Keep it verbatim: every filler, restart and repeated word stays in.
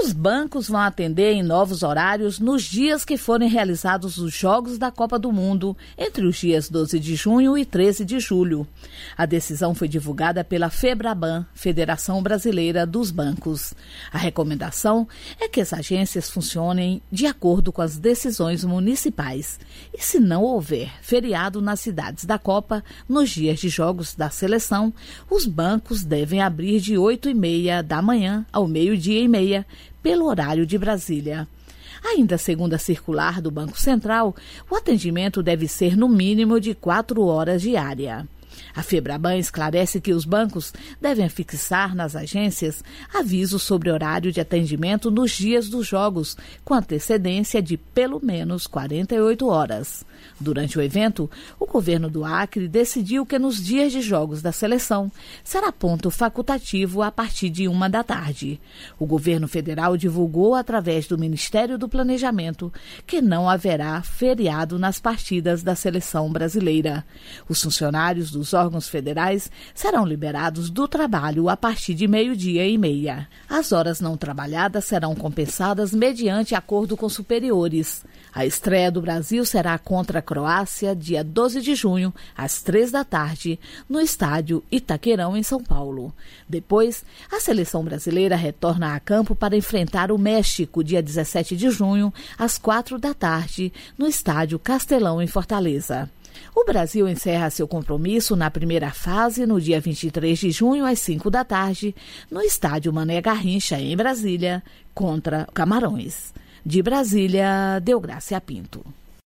Os bancos vão atender em novos horários nos dias que forem realizados os Jogos da Copa do Mundo, entre os dias doze de junho e treze de julho. A decisão foi divulgada pela FEBRABAN, Federação Brasileira dos Bancos. A recomendação é que as agências funcionem de acordo com as decisões municipais. E se não houver feriado nas cidades da Copa, nos dias de jogos da seleção, os bancos devem abrir de oito e meia da manhã ao meio-dia e meia, pelo horário de Brasília. Ainda segundo a circular do Banco Central, o atendimento deve ser no mínimo de quatro horas diária. A FEBRABAN esclarece que os bancos devem fixar nas agências avisos sobre horário de atendimento nos dias dos jogos, com antecedência de pelo menos quarenta e oito horas. Durante o evento, o governo do Acre decidiu que nos dias de jogos da seleção será ponto facultativo a partir de uma da tarde. O governo federal divulgou através do Ministério do Planejamento que não haverá feriado nas partidas da seleção brasileira. Os funcionários dos órgãos federais serão liberados do trabalho a partir de meio-dia e meia. As horas não trabalhadas serão compensadas mediante acordo com superiores. A estreia do Brasil será contra a Croácia, dia doze de junho, às três da tarde, no estádio Itaquerão, em São Paulo. Depois, a seleção brasileira retorna a campo para enfrentar o México, dia dezessete de junho, às quatro da tarde, no estádio Castelão, em Fortaleza. O Brasil encerra seu compromisso na primeira fase no dia vinte e três de junho, às cinco da tarde, no estádio Mané Garrincha, em Brasília, contra Camarões. De Brasília, Deográcia Pinto.